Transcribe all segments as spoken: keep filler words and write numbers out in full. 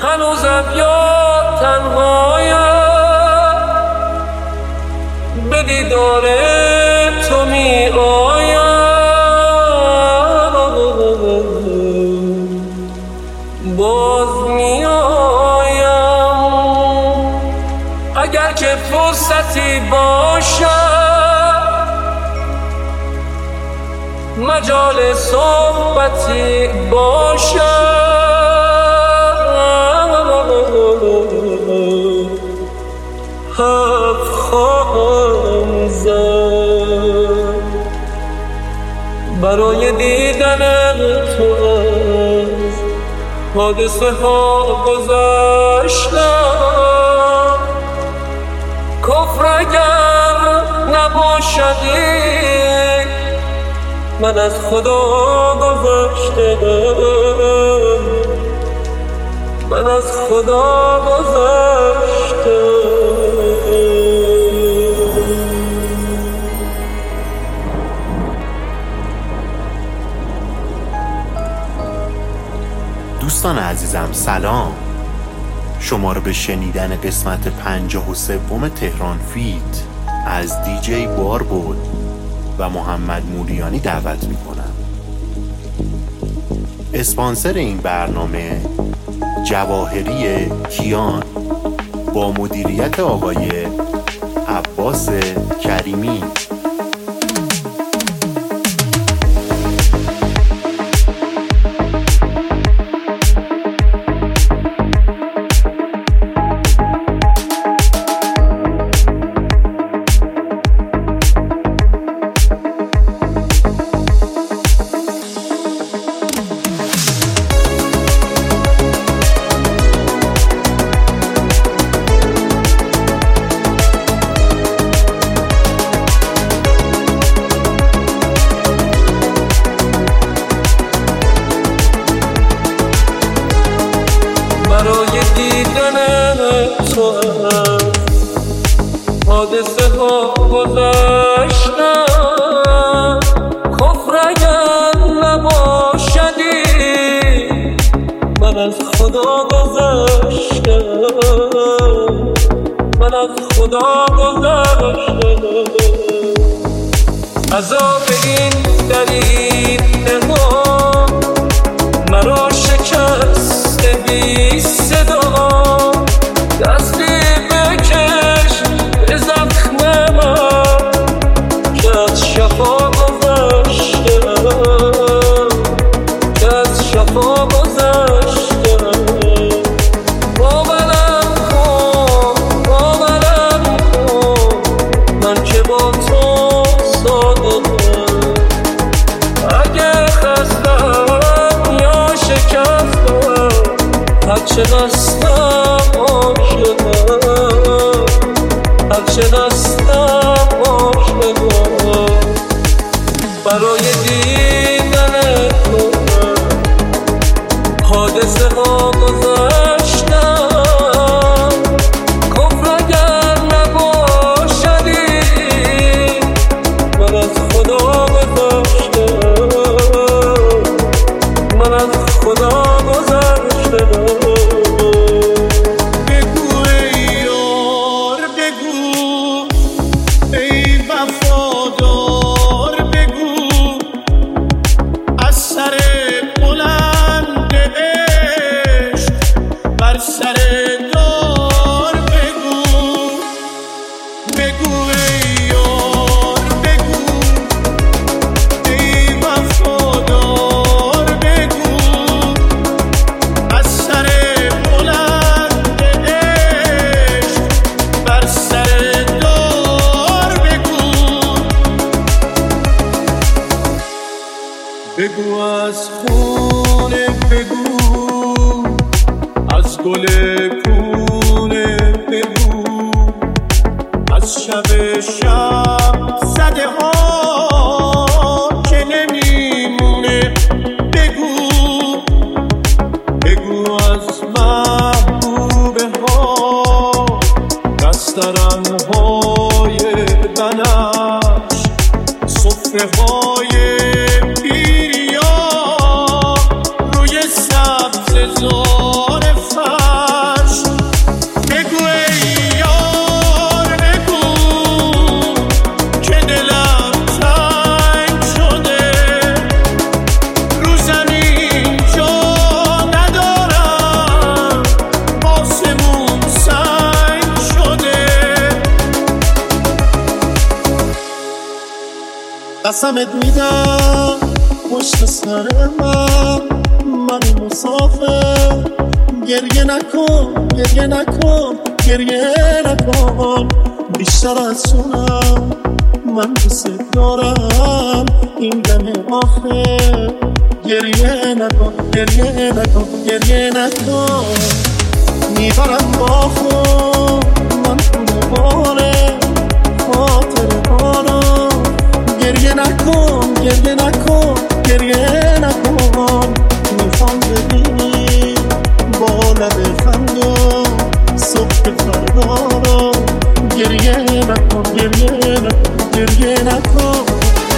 هنوزم یا تنهایم، به دیدار تو می آیم، باز می آیم. اگر که فرصتی باشد، مجال صحبتی باشد، حرف خواهم زد برای دیدن تو. از حادثه ها گذشتم، کفر اگر نباشدی، من از خدا گذشتم، من از خدا گذشتم. دوستان عزیزم سلام، شما رو به شنیدن قسمت پنجاه و سوم تهران فیت از دیجی باربود و محمد مولیانی دعوت میکنم. اسپانسر این برنامه جواهری کیان با مدیریت آقای عباس کریمی. برای دیدن تو حادثه ها گذشتم، کفر اگر نباشدی، من از خدا گذشتم، من از خدا گذشتم. عذاب این دریده ها مرا شکست بی صدا، دستی بکش به زخم من که از شفا گذشتم، که از شفا گذشتم. باورم کن، باورم کن، من که با تو صادقم. اگه خستم یا شکستم، هرچه دستم عاشقم، هرچه دستم عاشقم. برای دیدن تو حادثه ها گذشتم، کفر اگر نباشدی، من از خدا گذشتم، من از خدا گذشتم. بگو از خونه، بگو از گل کونه، بگو از شب شب زده ها که نمیمونه، بگو بگو از محبوبه ها دسترن های بنفش، صفره های پیریا روی سبز زار فر قسمت میدم پشت سر من من مسافر گریه نکن گریه نکن گریه نکن بیشتر از جونم من دوست دارم این دم آخر گریه نکن گریه نکن گریه نکن میبرم با خود من خونه باره خاطر هارا گریه نکن گریه نکن گریه نکن میخوام ببینی با لب خندم صبح فردا رو گریه نکن گریه نکن گریه نکن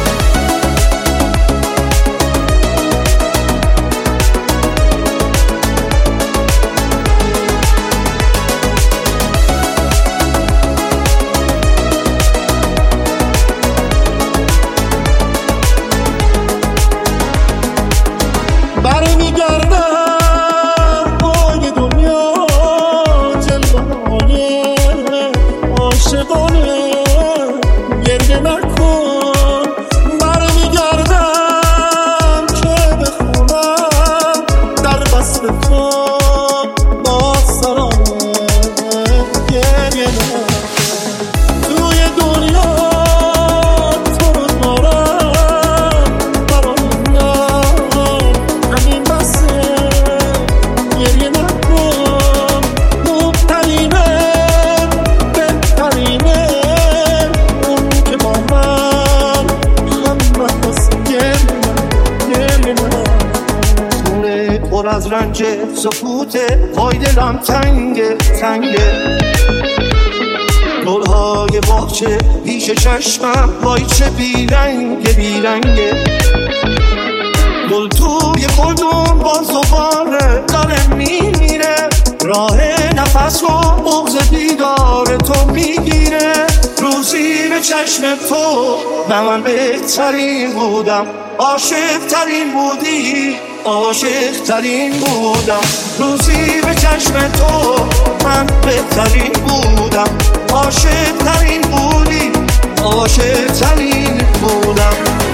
از رنج سکوته وای دلم تنگه تنگه گلهای باغچه پیش چشمم وای چه بیرنگه بیرنگه گل توی گلدون با زباره داره میمیره راه نفس و بغض دیدار تو میگیره روزی به چشم تو به من بهترین بودم عاشق ترین بودی عاشق ترین بودم روزی به چشم تو من بهترین بودم عاشق ترین بودی عاشق ترین بودم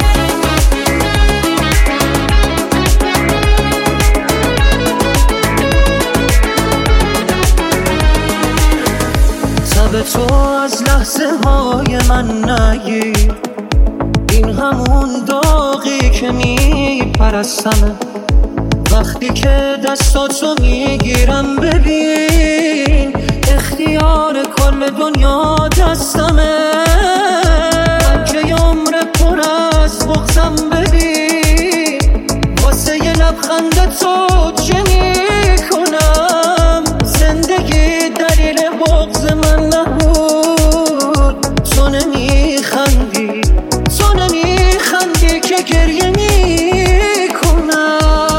تب تو از لحظه های من نگیر این همون داغی که میپرستمه وقتی که دستاتو میگیرم ببین اختیار کل دنیا دستمه من که عمر پر از بغضم ببین واسه یه لبخند تو چه میکنم زندگی دلیل بغض من نبود تو نمیخندی تو نمیخندی که گریه میکنم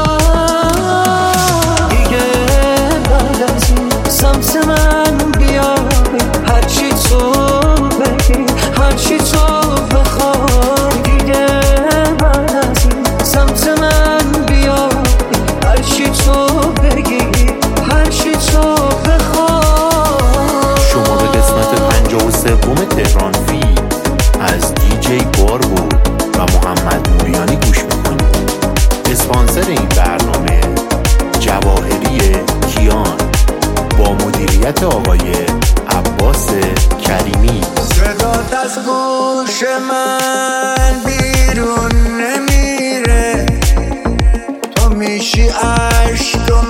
سمت من بیای هرچی تو بگی هرچی تو بخوای دیگه بعد از این سمت من بیای هرچی تو بگی هرچی تو بخوای شما به قسمت پنجاه و سوم تهران فیلم از دیجی باربود و محمد موریانی گوش میکنید. اسپانسر این برنامه جواهری کیان با مدیریت آقای عباس کریمی. صدات از گوش من بیرون نمیره تو میشی عشق تو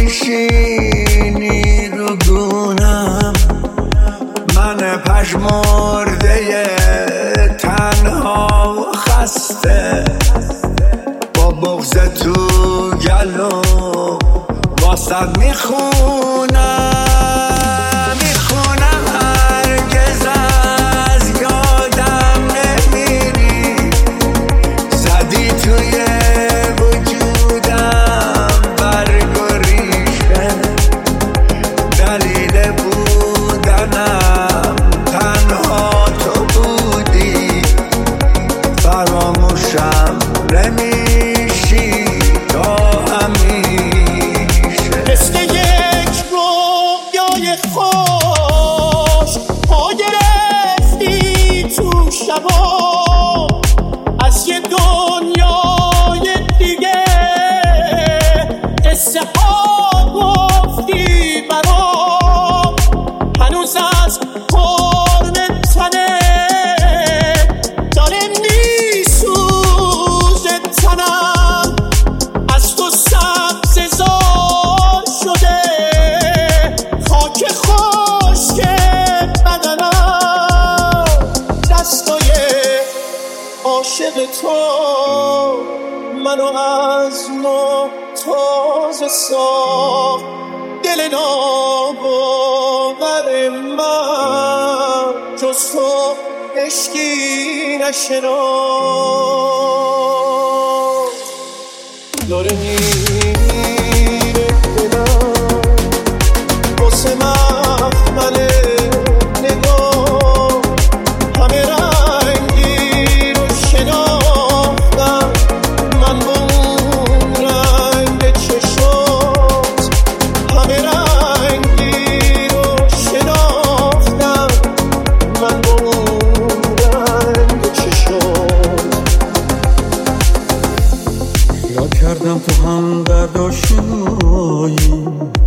میشینی رو گونم من پژمرده تنها و خسته با بغض تو گلو واسد میخونم دنیای دیگه قصه ها گفتی برام، هنوز از قرب تنه داره میسوزه تنم، از تو سبززار شده خاک خشک بدنم، دستای عاشق تو منو از نو تازه ساخت، دل ناباور من جز تو عشقی نشناخت. داره میره دلم واسه مخمل نگاه، همه رنگی رو شناختم من با اون رنگ چشات، همه رنگی رو شناختم من با اون رنگ چشات. یا کردم تو هم درد آشنایی،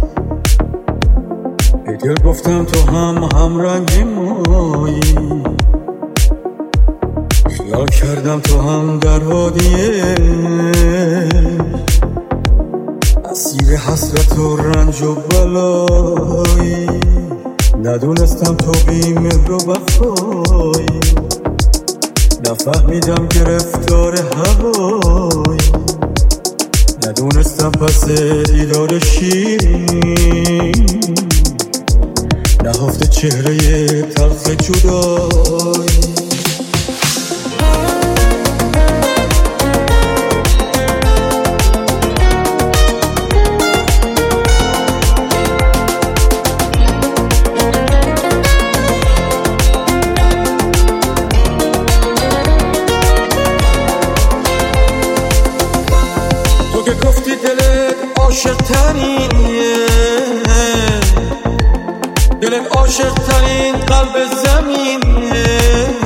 ای دل گفتم تو هم هم رنگی مایی، خیال کردم تو هم در وادیه اسیر حسرت و رنج و بلایی، ندونستم تو بی مهر و وفایی، نفهمیدم گرفتار هوایی، ندونستم پس دیدار شیرین نهفته چهره تلخ جدایی. تو که گفتی دلت عاشق ترینیه، دلت عاشق ترین قلب زمینه،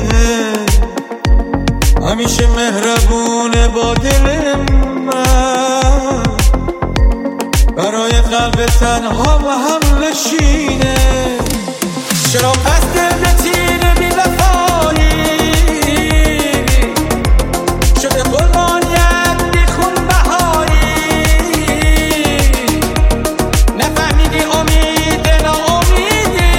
همیشه مهربونه با دل من، برای قلب تنها و هم نشینه. چرا پس دل تیر بی وفایی شده قربانیت بی خون بهایی، نفهمیدی امید ناامیدی،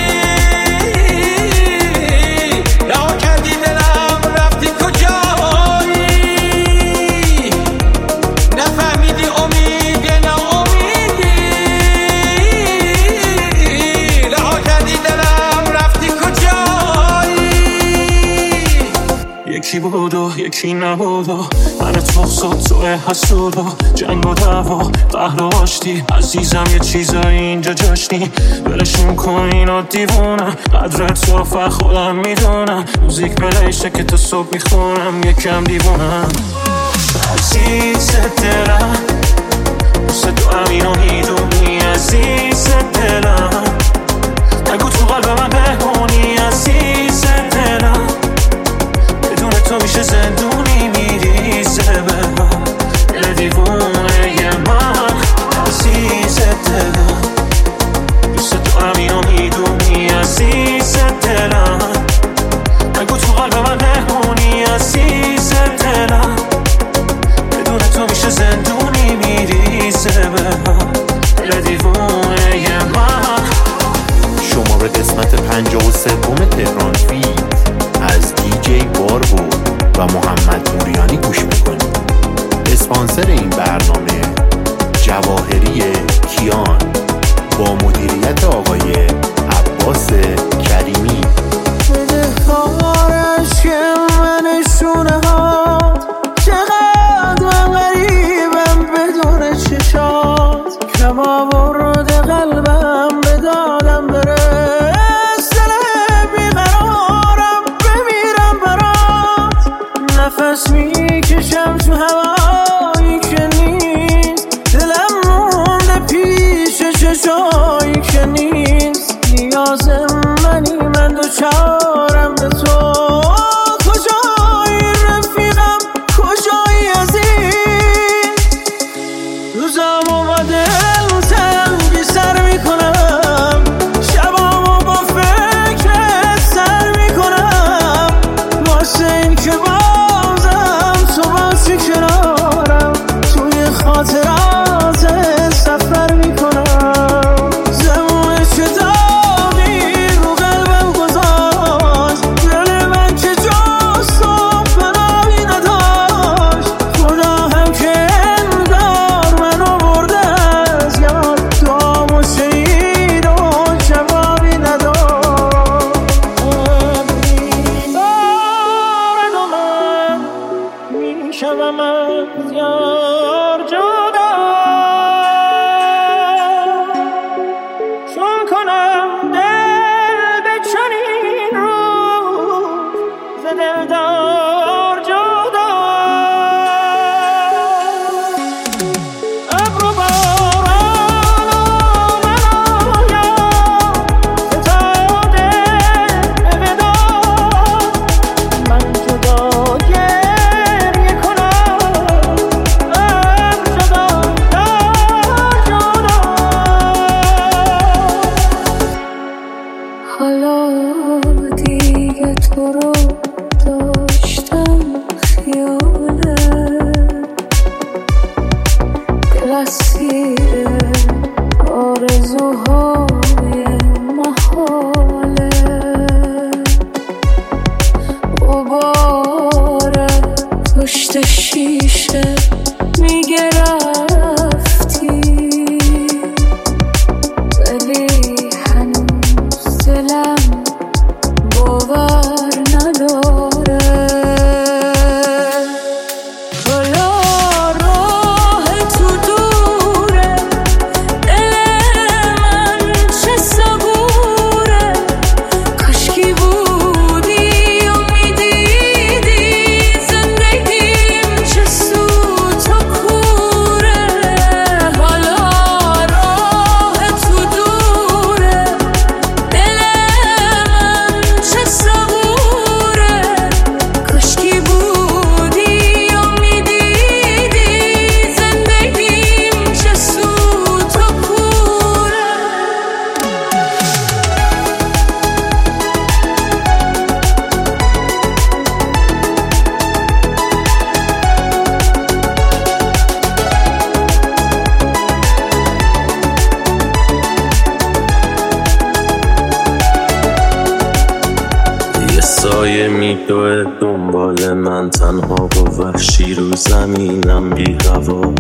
رها کردی دلم رفتی کجایی، نفهمیدی امید ناامیدی، رها کردی دلم رفتی کجایی. یکی بود و یکی نبود و من تو مقصود توه حسود و جنگ و دعوا قهر و آشتی، عزیزم یه چیزایی اینجا جاشتی، بلشون کن اینو دیوونم، قدرت تو فر خودم میدونم، موزیک بلیشه که تو صبح میخونم، یکم دیوونم. عزیز دلم دوست تو همینو میدونی، عزیز دلم نگو تو قلب من بهونی، عزیز دلم بدون تو میشه زندونی میریزه به هم دل دیوونه ی من، عزیز دلم دوست تو همینو میدونی، عزیز دلم نگو تو قلب من بهونی، عزیز دلم بدون تو میشه زندونی میریزه به هم دل دیوونه ی من. شما به قسمت پنجاه و سوم تهران فیت از دیجی باربود و محمد موریانی گوش میکنید. اسپانسر این برنامه جواهری کیان با مدیریت آقای عباس کریمی. بدهکارش که من شونه ها چقدر من غریبم بدون چشات، کما برد قلبم به دادم برس، دل بیقرارم بمیرم برات، نفس میکشم تو هوایی که نیست، دلم مونده پیش چشایی که نیست، نیاز منی من دوچارم به تو، کجایی رفیقم کجا شوم از یار جدا، چون کنم دل به چنین روز ز دلدار جدا. ابر و باران آمد آید ستاده به وداع، من جدا گریه کنم از جدا در جدا. حالا دیگه تو رو داشتم خیاله، دل اسیر آرزوهای محاله. غبار پشت شیشه میگه رفتی، ولی هنوز دلم باور نداره. حالا راه تو دوره، دل من چه صبوره. کاشکی بودی و میدیدی زندگیم چه سوت و کوره. حالا راه تو دوره، دل من چه صبوره. کاشکی بودی و میدیدی زندگیم چه سوت و کوره. یه سایه میدوه دنبال من، تنها و وحشی رو زمینم بی هوا.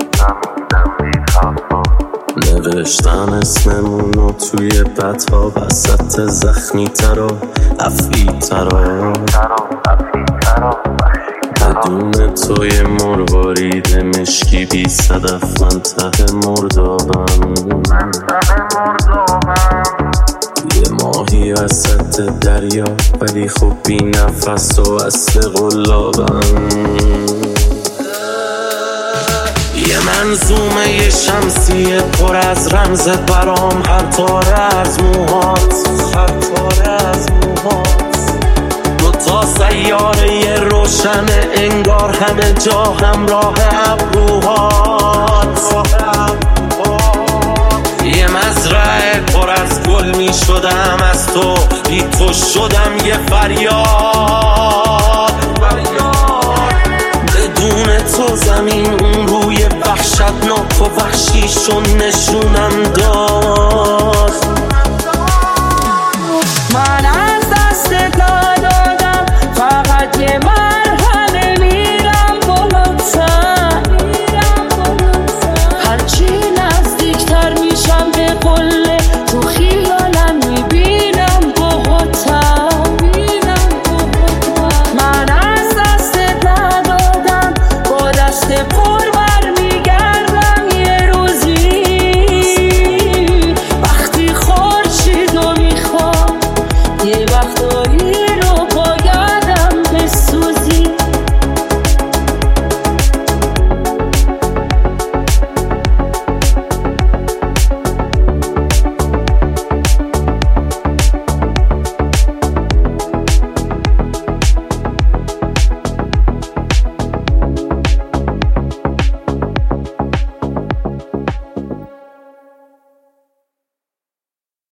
نوشتم اسممونو توی بطا، وسط زخمی ترا افعی ترا. بدون توی مروارید مشکی بی صدف، من ته مردابم. یه ماهی وسط دریا، ولی خب بی نفس و اصل قلابم. یه منظومه یه شمسیه پر از رمز برام، هر تاره از موهات، هر تاره از موهات. دو تا سیاره روشن انگار همه جا همراه ابروهات. یه مزرعه پر از گل می شدم از تو، بی تو شدم یه فریاد. بدون تو زمین اون روی وحشتناک و وحشیشون نشونم داد.